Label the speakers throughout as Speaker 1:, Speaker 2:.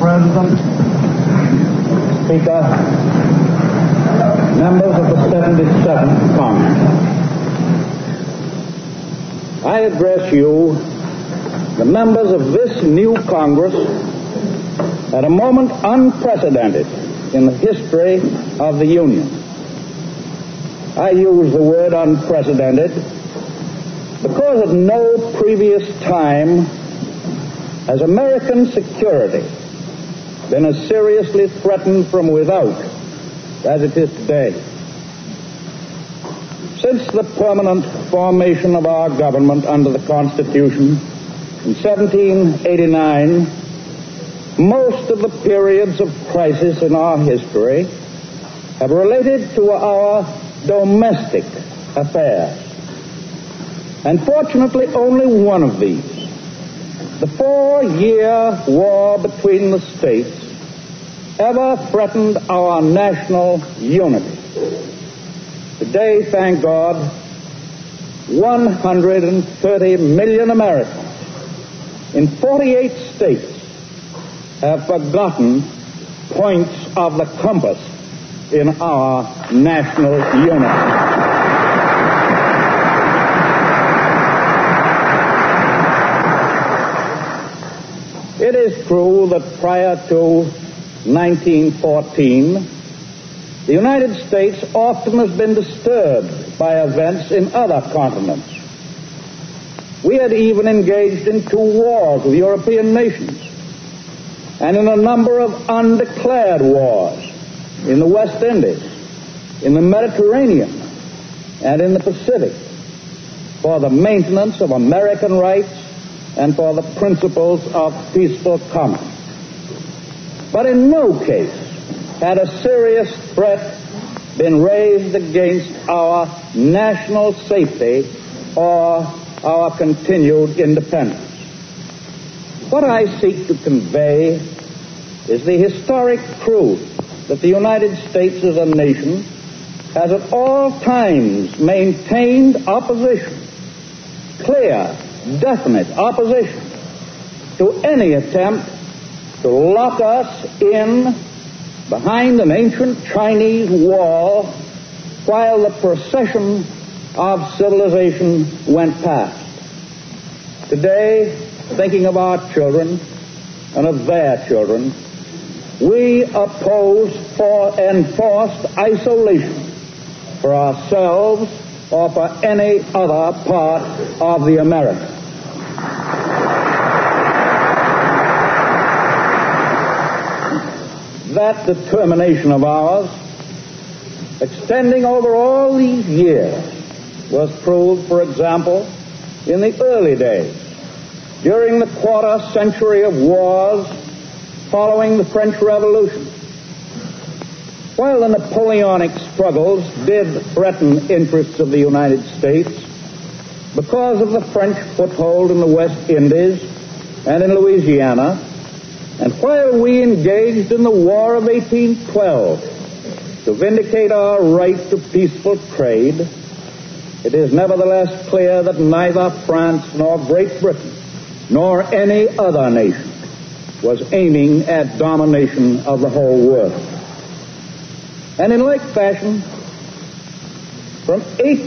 Speaker 1: President, Speaker, members of the 77th Congress, I address you, the members of this new Congress, at a moment unprecedented in the history of the Union. I use the word unprecedented because at no previous time has American security been as seriously threatened from without as it is today. Since the permanent formation of our government under the Constitution in 1789, most of the periods of crisis in our history have related to our domestic affairs. And fortunately, only one of these, the 4-year war between the states, ever threatened our national unity. Today, thank God, 130 million Americans in 48 states have forgotten points of the compass in our national unity. It is true that prior to 1914, the United States often has been disturbed by events in other continents. We had even engaged in 2 wars with European nations, and in a number of undeclared wars in the West Indies, in the Mediterranean, and in the Pacific, for the maintenance of American rights and for the principles of peaceful commerce. But in no case had a serious threat been raised against our national safety or our continued independence. What I seek to convey is the historic truth that the United States as a nation has at all times maintained opposition, clear, definite opposition, to any attempt to lock us in behind an ancient Chinese wall while the procession of civilization went past. Today, thinking of our children and of their children, we oppose enforced isolation for ourselves or for any other part of the Americas. That determination of ours, extending over all these years, was proved, for example, in the early days, during the quarter century of wars following the French Revolution. While the Napoleonic struggles did threaten interests of the United States because of the French foothold in the West Indies and in Louisiana, and while we engaged in the War of 1812 to vindicate our right to peaceful trade, it is nevertheless clear that neither France nor Great Britain nor any other nation was aiming at domination of the whole world. And in like fashion, from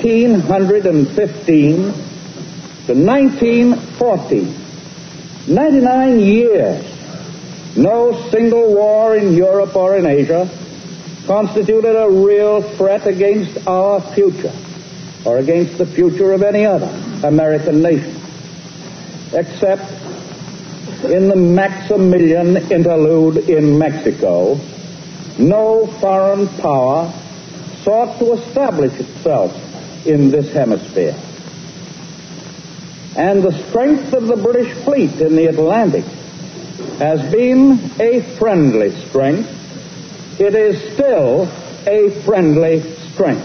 Speaker 1: 1815 to 1914, 99 years, no single war in Europe or in Asia constituted a real threat against our future or against the future of any other American nation, except in the Maximilian interlude in Mexico. No foreign power sought to establish itself in this hemisphere. And the strength of the British fleet in the Atlantic has been a friendly strength. It is still a friendly strength.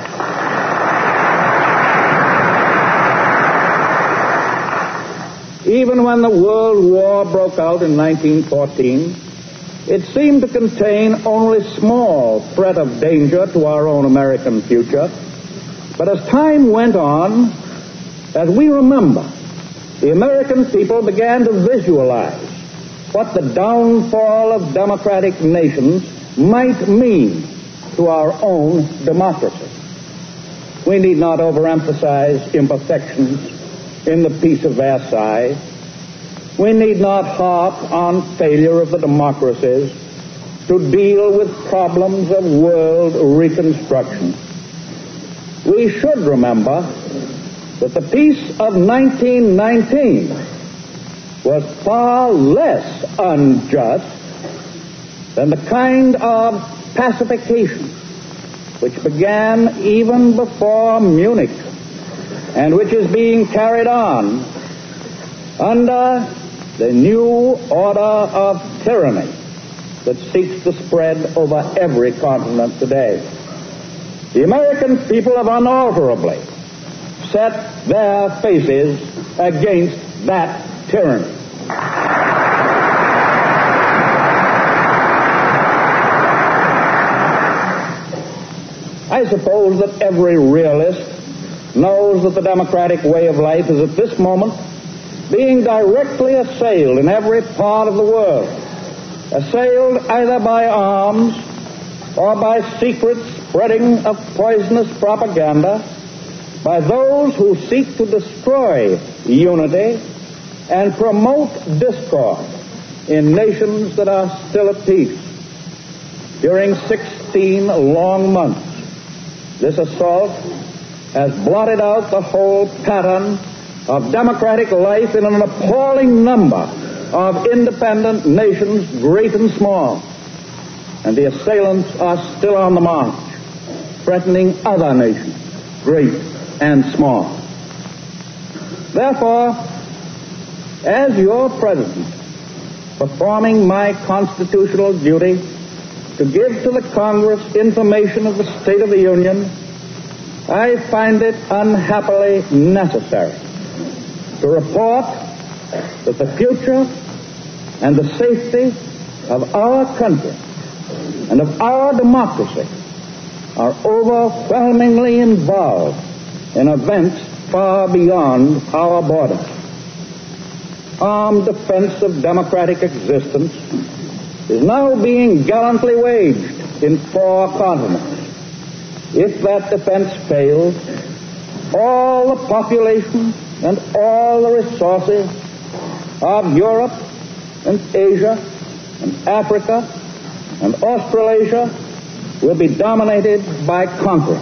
Speaker 1: Even when the World War broke out in 1914, it seemed to contain only small threat of danger to our own American future. But as time went on, as we remember, the American people began to visualize what the downfall of democratic nations might mean to our own democracy. We need not overemphasize imperfections in the Peace of Versailles. We need not harp on failure of the democracies to deal with problems of world reconstruction. We should remember that the peace of 1919 was far less unjust than the kind of pacification which began even before Munich and which is being carried on under the new order of tyranny that seeks to spread over every continent today. The American people have unalterably set their faces against that tyranny. I suppose that every realist knows that the democratic way of life is at this moment being directly assailed in every part of the world, assailed either by arms or by secret spreading of poisonous propaganda by those who seek to destroy unity and promote discord in nations that are still at peace. During 16 long months, this assault has blotted out the whole pattern of democratic life in an appalling number of independent nations, great and small. And the assailants are still on the march, threatening other nations, great and small. Therefore, as your president, performing my constitutional duty to give to the Congress information of the State of the Union, I find it unhappily necessary to report that the future and the safety of our country and of our democracy are overwhelmingly involved in events far beyond our borders. Armed defense of democratic existence is now being gallantly waged in 4 continents. If that defense fails, all the population and all the resources of Europe and Asia and Africa and Australasia will be dominated by conquerors.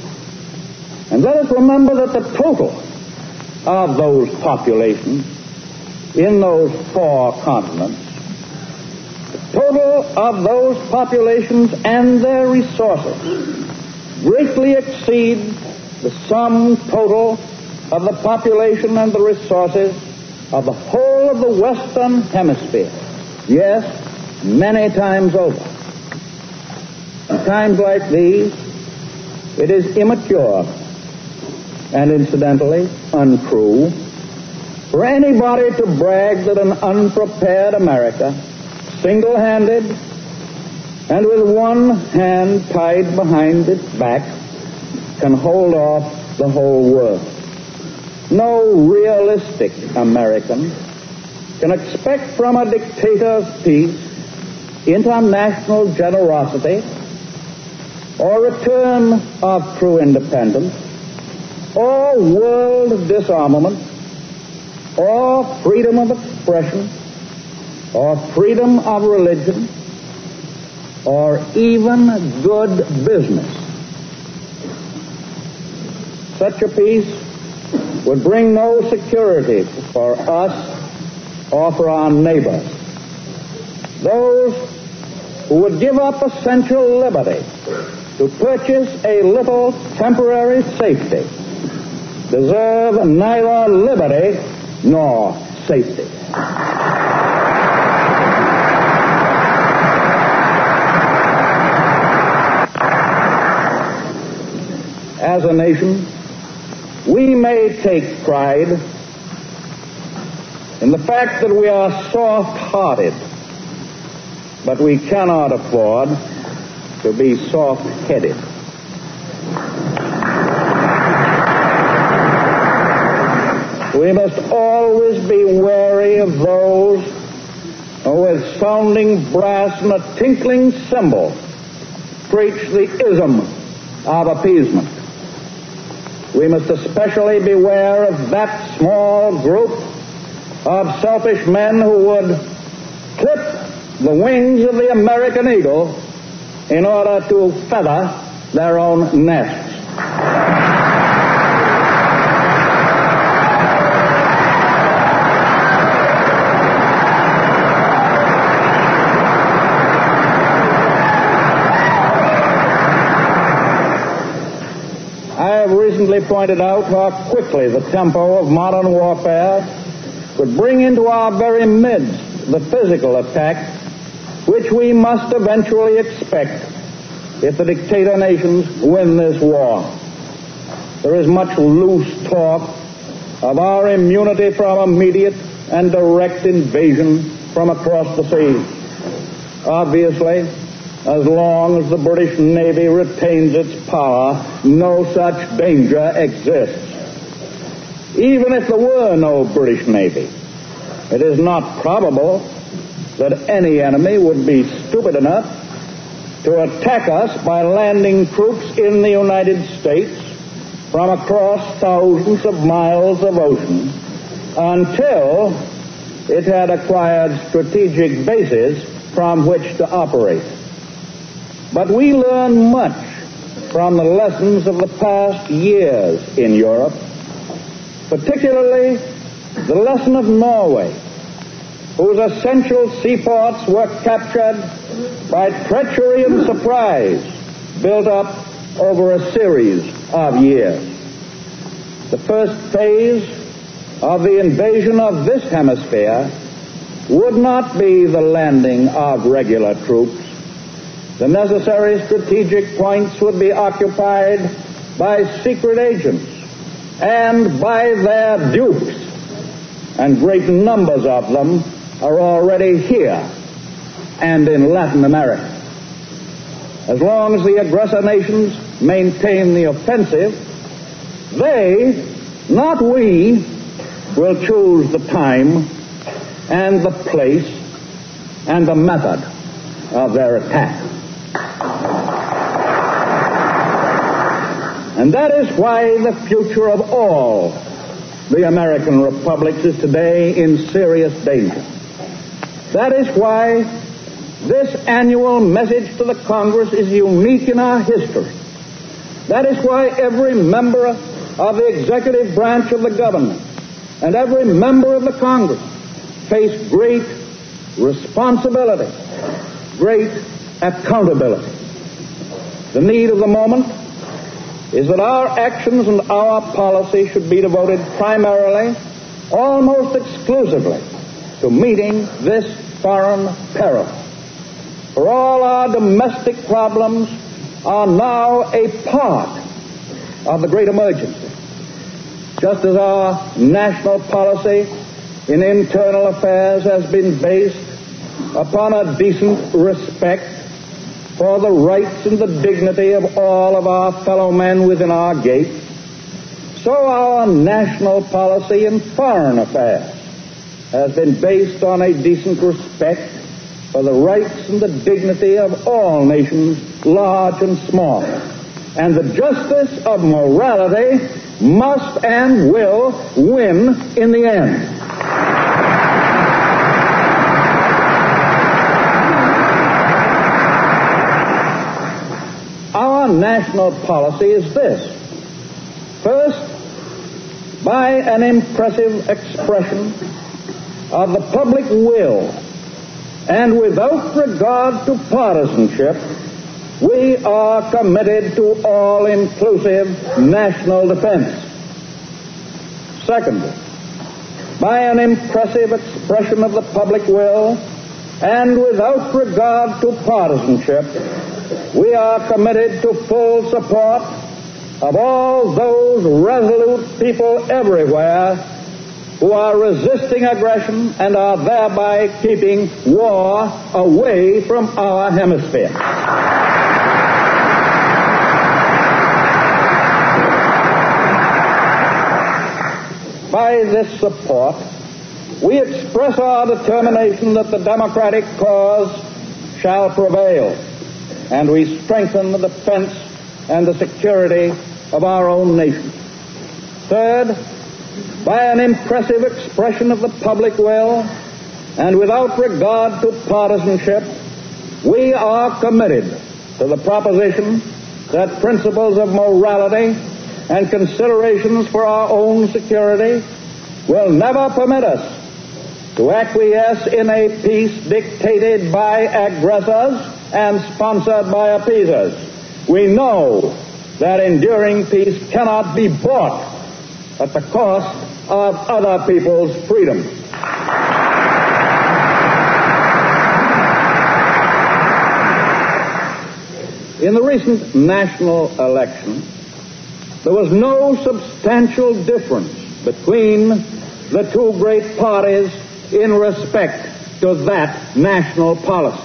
Speaker 1: And let us remember that the total of those populations in those 4 continents, the total of those populations and their resources greatly exceed the sum total of the population and the resources of the whole of the Western Hemisphere. Yes, many times over. In times like these, it is immature and incidentally untrue for anybody to brag that an unprepared America, single-handed and with one hand tied behind its back, can hold off the whole world. No realistic American can expect from a dictator's peace international generosity or return of true independence or world disarmament or freedom of expression or freedom of religion or even good business. Such a peace would bring no security for us or for our neighbors. Those who would give up essential liberty to purchase a little temporary safety deserve neither liberty nor safety. As a nation, we may take pride in the fact that we are soft-hearted, but we cannot afford to be soft-headed. We must always be wary of those with sounding brass and a tinkling cymbal, preach the ism of appeasement. We must especially beware of that small group of selfish men who would clip the wings of the American eagle in order to feather their own nests. I have recently pointed out how quickly the tempo of modern warfare could bring into our very midst the physical attack which we must eventually expect if the dictator nations win this war. There is much loose talk of our immunity from immediate and direct invasion from across the sea. Obviously, as long as the British Navy retains its power, no such danger exists. Even if there were no British Navy, it is not probable that any enemy would be stupid enough to attack us by landing troops in the United States from across thousands of miles of ocean until it had acquired strategic bases from which to operate. But we learn much from the lessons of the past years in Europe, particularly the lesson of Norway, whose essential seaports were captured by treachery and surprise built up over a series of years. The first phase of the invasion of this hemisphere would not be the landing of regular troops. The necessary strategic points would be occupied by secret agents and by their dupes, and great numbers of them are already here and in Latin America. As long as the aggressor nations maintain the offensive, they, not we, will choose the time and the place and the method of their attack. And that is why the future of all the American republics is today in serious danger. That is why this annual message to the Congress is unique in our history. That is why every member of the executive branch of the government and every member of the Congress face great responsibility, great accountability. The need of the moment is that our actions and our policy should be devoted primarily, almost exclusively, to meeting this foreign peril. For all our domestic problems are now a part of the great emergency. Just as our national policy in internal affairs has been based upon a decent respect for the rights and the dignity of all of our fellow men within our gates, so our national policy in foreign affairs has been based on a decent respect for the rights and the dignity of all nations, large and small. And the justice of morality must and will win in the end. Our national policy is this. First, by an impressive expression of the public will, and without regard to partisanship, we are committed to all-inclusive national defense. Secondly, by an impressive expression of the public will, and without regard to partisanship, we are committed to full support of all those resolute people everywhere who are resisting aggression and are thereby keeping war away from our hemisphere. By this support, we express our determination that the democratic cause shall prevail, and we strengthen the defense and the security of our own nation. Third, by an impressive expression of the public will, and without regard to partisanship, we are committed to the proposition that principles of morality and considerations for our own security will never permit us to acquiesce in a peace dictated by aggressors and sponsored by appeasers. We know that enduring peace cannot be bought at the cost of other people's freedom. In the recent national election, there was no substantial difference between the two great parties in respect to that national policy.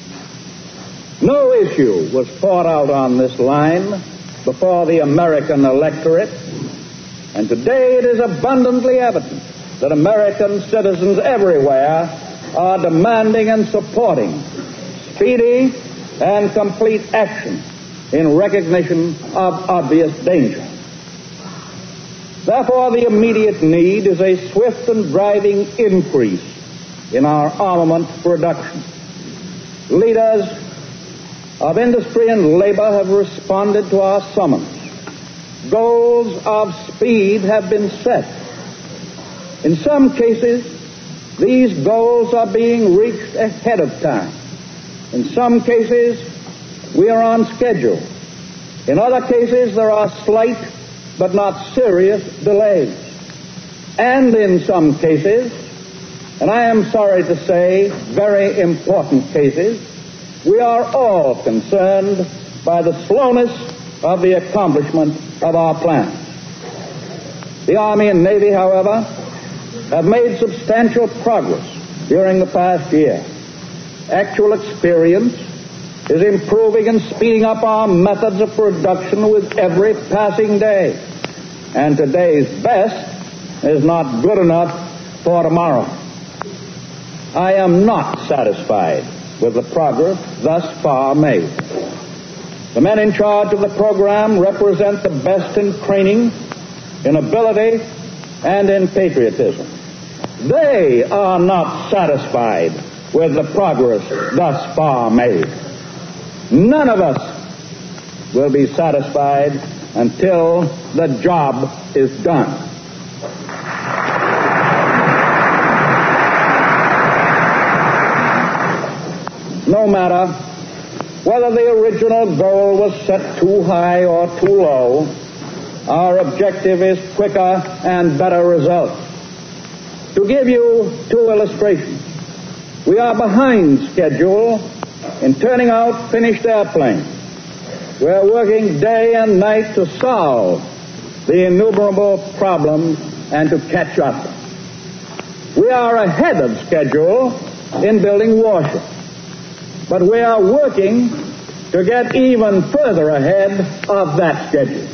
Speaker 1: No issue was fought out on this line before the American electorate, and today it is abundantly evident that American citizens everywhere are demanding and supporting speedy and complete action in recognition of obvious danger. Therefore, the immediate need is a swift and driving increase in our armament production. Leaders of industry and labor have responded to our summons. Goals of speed have been set. In some cases, these goals are being reached ahead of time. In some cases, we are on schedule. In other cases, there are slight but not serious delays. And in some cases, and I am sorry to say, very important cases, we are all concerned by the slowness of the accomplishment of our plans. The Army and Navy, however, have made substantial progress during the past year. Actual experience is improving and speeding up our methods of production with every passing day. And today's best is not good enough for tomorrow. I am not satisfied with the progress thus far made. The men in charge of the program represent the best in training, in ability, and in patriotism. They are not satisfied with the progress thus far made. None of us will be satisfied until the job is done. No matter whether the original goal was set too high or too low, our objective is quicker and better results. To give you two illustrations, we are behind schedule in turning out finished airplanes. We are working day and night to solve the innumerable problems and to catch up. We are ahead of schedule in building warships, but we are working to get even further ahead of that schedule.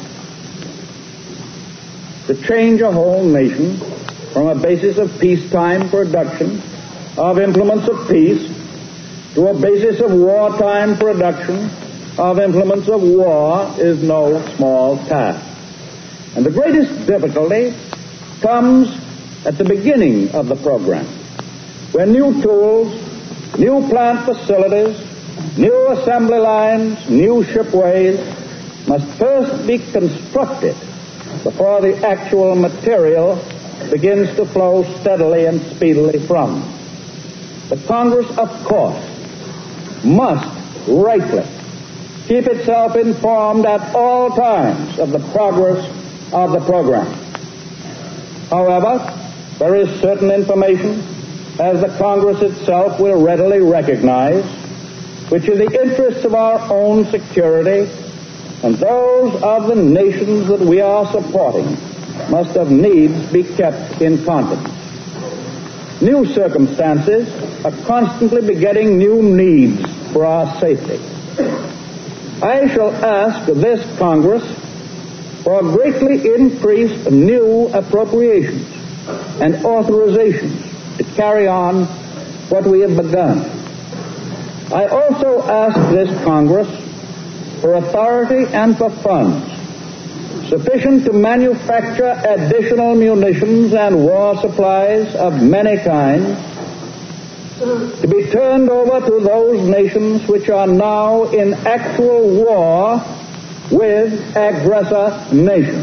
Speaker 1: To change a whole nation from a basis of peacetime production of implements of peace to a basis of wartime production of implements of war is no small task. And the greatest difficulty comes at the beginning of the program, when new tools, new plant facilities, new assembly lines, new shipways must first be constructed before the actual material begins to flow steadily and speedily from. The Congress, of course, must rightly keep itself informed at all times of the progress of the program. However, there is certain information, as the Congress itself will readily recognize, which in the interests of our own security and those of the nations that we are supporting must of needs be kept in confidence. New circumstances are constantly begetting new needs for our safety. I shall ask this Congress for greatly increased new appropriations and authorizations to carry on what we have begun. I also ask this Congress for authority and for funds sufficient to manufacture additional munitions and war supplies of many kinds to be turned over to those nations which are now in actual war with aggressor nations.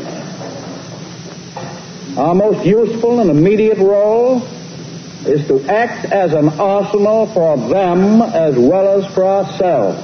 Speaker 1: Our most useful and immediate role is to act as an arsenal for them as well as for ourselves.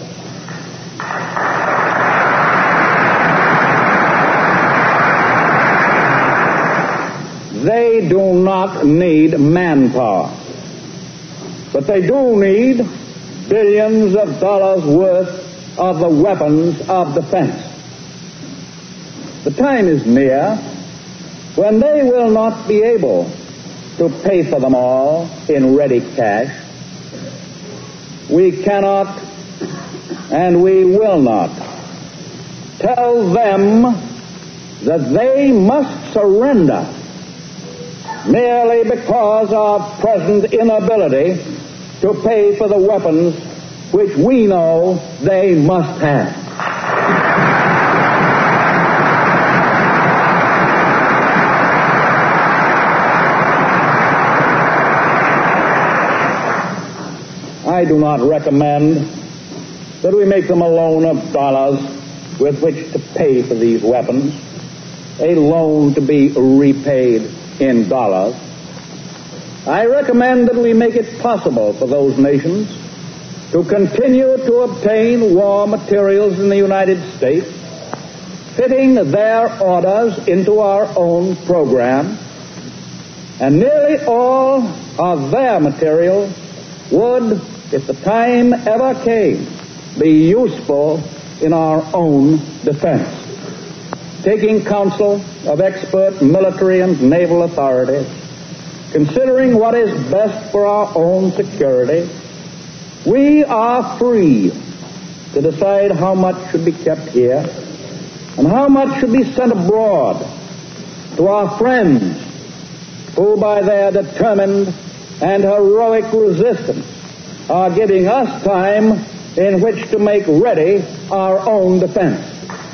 Speaker 1: They do not need manpower, but they do need billions of dollars worth of the weapons of defense. The time is near when they will not be able to pay for them all in ready cash. We cannot and we will not tell them that they must surrender merely because of present inability to pay for the weapons which we know they must have. I do not recommend that we make them a loan of dollars with which to pay for these weapons, a loan to be repaid in dollars. I recommend that we make it possible for those nations to continue to obtain war materials in the United States, fitting their orders into our own program, and nearly all of their material would, if the time ever came, be useful in our own defense. Taking counsel of expert military and naval authorities, considering what is best for our own security, we are free to decide how much should be kept here and how much should be sent abroad to our friends who, by their determined and heroic resistance, are giving us time in which to make ready our own defense.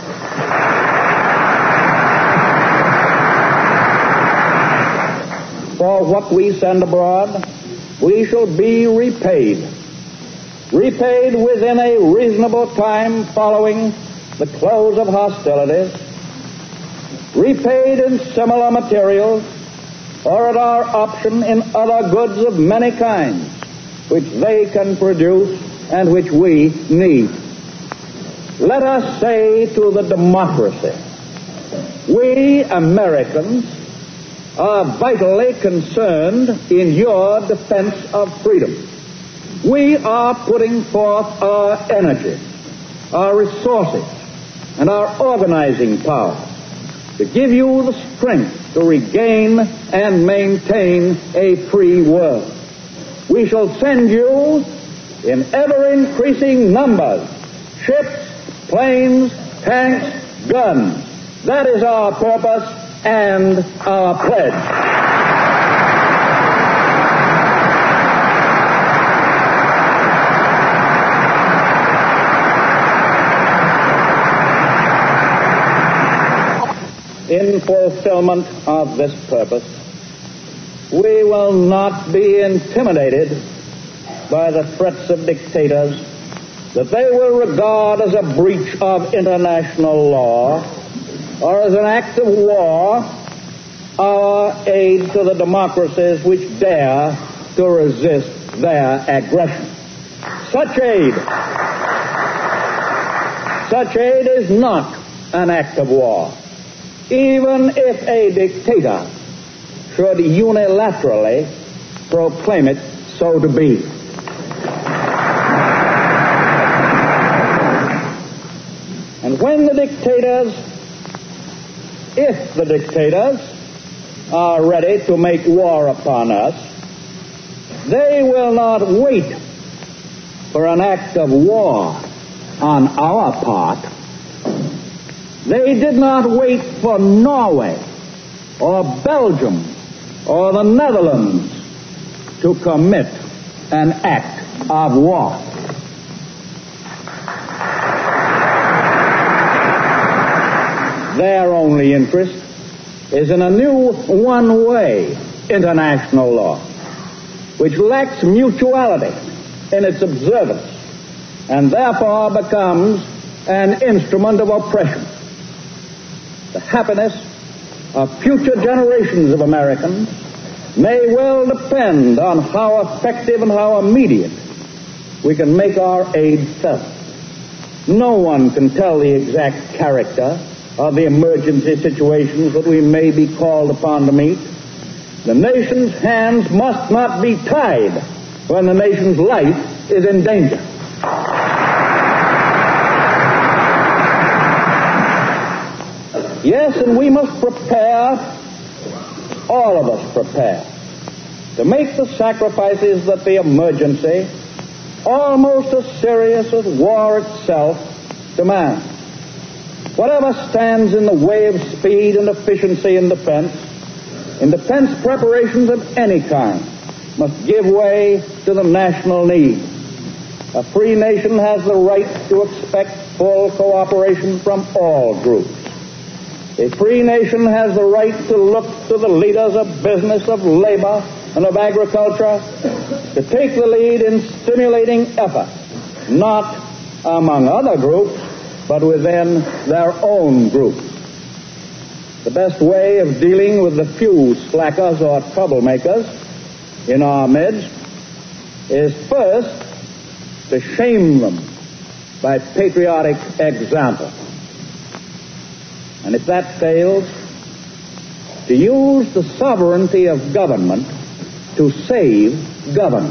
Speaker 1: For what we send abroad, we shall be repaid within a reasonable time following the close of hostilities, repaid in similar materials, or at our option in other goods of many kinds, which they can produce and which we need. Let us say to the democracy, we Americans are vitally concerned in your defense of freedom. We are putting forth our energy, our resources, and our organizing power to give you the strength to regain and maintain a free world. We shall send you in ever-increasing numbers ships, planes, tanks, guns. That is our purpose and our pledge. In fulfillment of this purpose, we will not be intimidated by the threats of dictators that they will regard as a breach of international law or as an act of war our aid to the democracies which dare to resist their aggression. Such aid is not an act of war, even if a dictator should unilaterally proclaim it so to be. And when the dictators, if the dictators are ready to make war upon us, they will not wait for an act of war on our part. They did not wait for Norway or Belgium or the Netherlands to commit an act of war. Their only interest is in a new one-way international law, which lacks mutuality in its observance and therefore becomes an instrument of oppression. The happiness of future generations of Americans may well depend on how effective and how immediate we can make our aid felt. No one can tell the exact character of the emergency situations that we may be called upon to meet. The nation's hands must not be tied when the nation's life is in danger. Yes, and we must prepare, all of us prepare, to make the sacrifices that the emergency, almost as serious as war itself, demands. Whatever stands in the way of speed and efficiency in defense preparations of any kind, must give way to the national need. A free nation has the right to expect full cooperation from all groups. A free nation has the right to look to the leaders of business, of labor, and of agriculture to take the lead in stimulating effort, not among other groups, but within their own groups. The best way of dealing with the few slackers or troublemakers in our midst is first to shame them by patriotic example. And if that fails, to use the sovereignty of government to save government.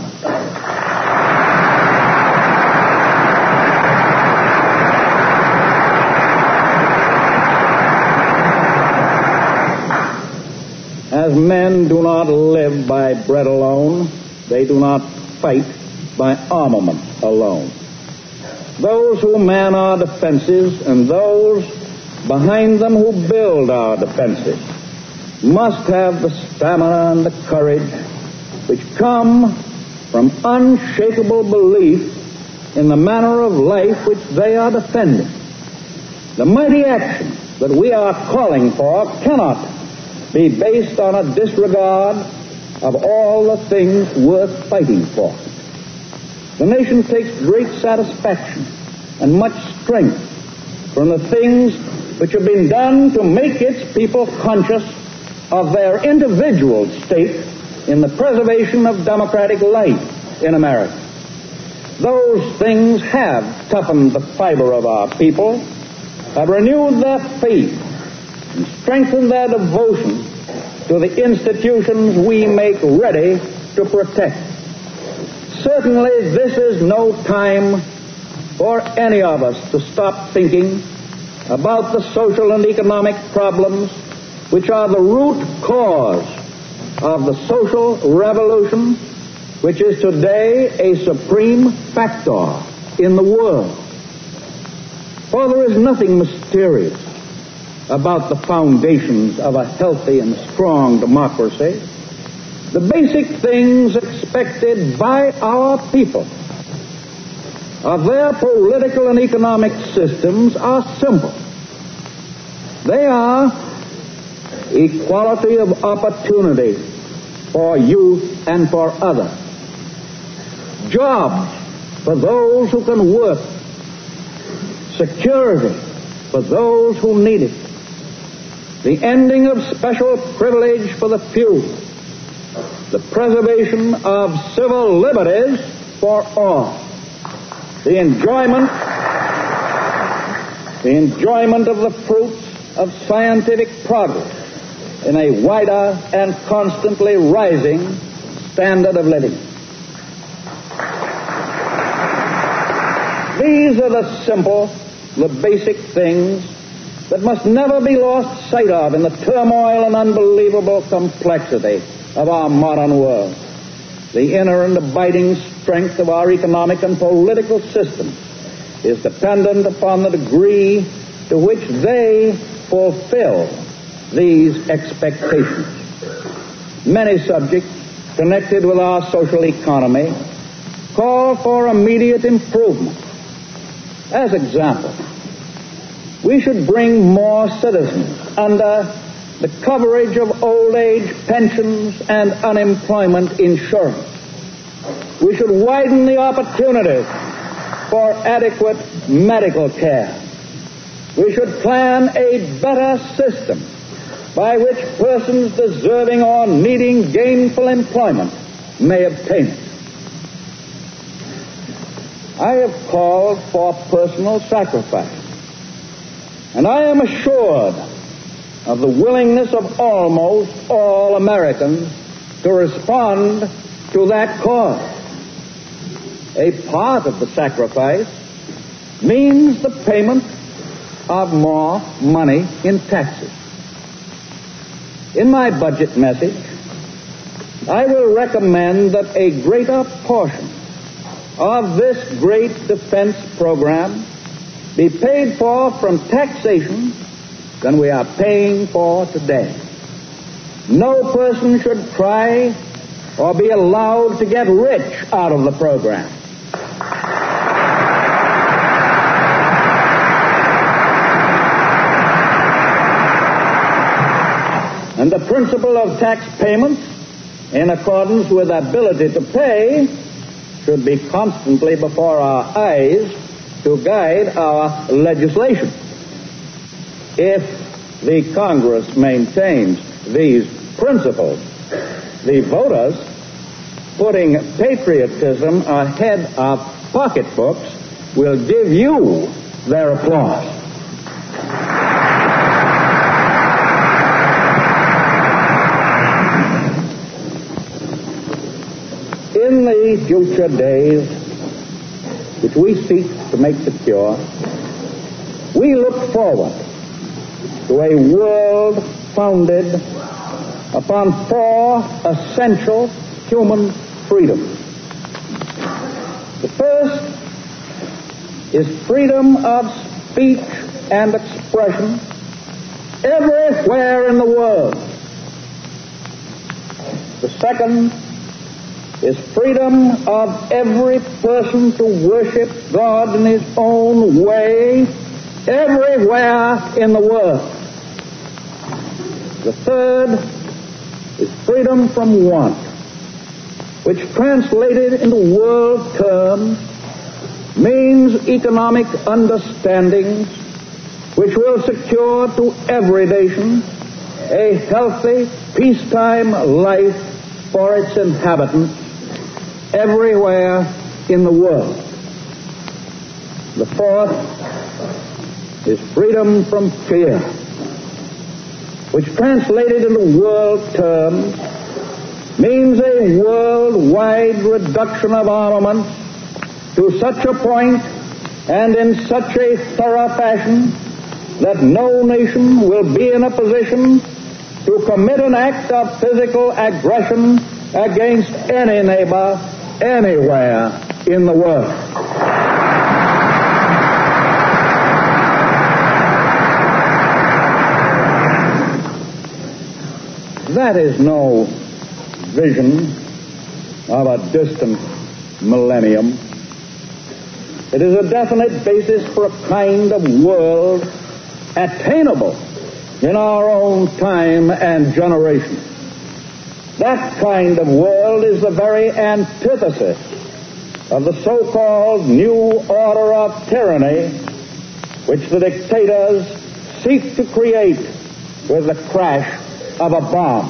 Speaker 1: As men do not live by bread alone, they do not fight by armament alone. Those who man our defenses and those behind them who build our defenses must have the stamina and the courage which come from unshakable belief in the manner of life which they are defending. The mighty action that we are calling for cannot be based on a disregard of all the things worth fighting for. The nation takes great satisfaction and much strength from the things which have been done to make its people conscious of their individual stake in the preservation of democratic life in America. Those things have toughened the fiber of our people, have renewed their faith, and strengthened their devotion to the institutions we make ready to protect. Certainly, this is no time for any of us to stop thinking about the social and economic problems which are the root cause of the social revolution which is today a supreme factor in the world. For there is nothing mysterious about the foundations of a healthy and strong democracy. The basic things expected by our people of their political and economic systems are simple. They are equality of opportunity for youth and for others, jobs for those who can work, security for those who need it, the ending of special privilege for the few, the preservation of civil liberties for all, the enjoyment of the fruits of scientific progress in a wider and constantly rising standard of living. These are the simple, the basic things that must never be lost sight of in the turmoil and unbelievable complexity of our modern world. The inner and abiding strength of our economic and political system is dependent upon the degree to which they fulfill these expectations. Many subjects connected with our social economy call for immediate improvement. As example, we should bring more citizens under the coverage of old age pensions and unemployment insurance. We should widen the opportunities for adequate medical care. We should plan a better system by which persons deserving or needing gainful employment may obtain it. I have called for personal sacrifice, and I am assured of the willingness of almost all Americans to respond to that call. A part of the sacrifice means the payment of more money in taxes. In my budget message, I will recommend that a greater portion of this great defense program be paid for from taxation than we are paying for today. No person should try or be allowed to get rich out of the program. And the principle of tax payments, in accordance with ability to pay, should be constantly before our eyes to guide our legislation. If the Congress maintains these principles, the voters, putting patriotism ahead of pocketbooks, will give you their applause. In the future days, which we seek to make secure, we look forward to a world founded upon four essential human freedoms. The first is freedom of speech and expression everywhere in the world. The second is freedom of every person to worship God in his own way everywhere in the world. The third is freedom from want, which translated into world terms means economic understandings which will secure to every nation a healthy, peacetime life for its inhabitants everywhere in the world. The fourth is freedom from fear, which translated into world terms means a worldwide reduction of armaments to such a point and in such a thorough fashion that no nation will be in a position to commit an act of physical aggression against any neighbor anywhere in the world. That is no vision of a distant millennium. It is a definite basis for a kind of world attainable in our own time and generation. That kind of world is the very antithesis of the so-called new order of tyranny which the dictators seek to create with the crash of a bomb.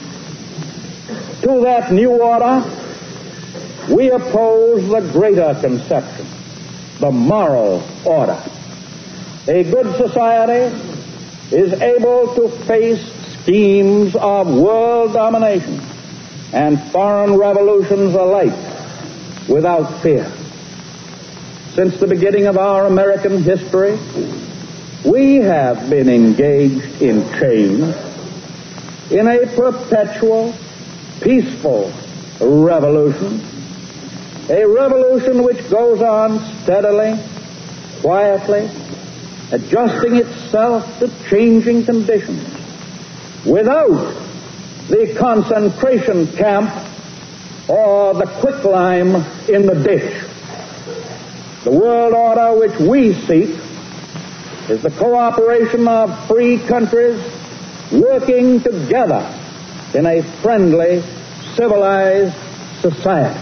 Speaker 1: To that new order, we oppose the greater conception, the moral order. A good society is able to face schemes of world domination and foreign revolutions alike without fear. Since the beginning of our American history, we have been engaged in change, in a perpetual, peaceful revolution, a revolution which goes on steadily, quietly, adjusting itself to changing conditions, without the concentration camp or the quicklime in the dish. The world order which we seek is the cooperation of free countries working together in a friendly, civilized society.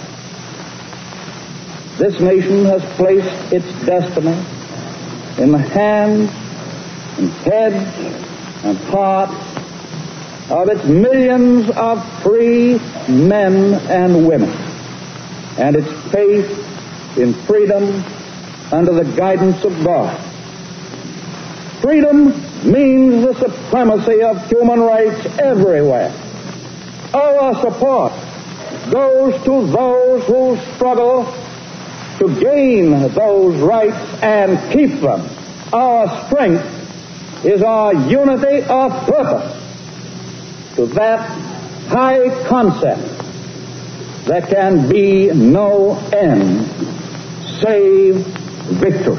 Speaker 1: This nation has placed its destiny in the hands and heads and hearts of its millions of free men and women, and its faith in freedom under the guidance of God. Freedom means the supremacy of human rights everywhere. Our support goes to those who struggle to gain those rights and keep them. Our strength is our unity of purpose. To that high concept, there can be no end save victory.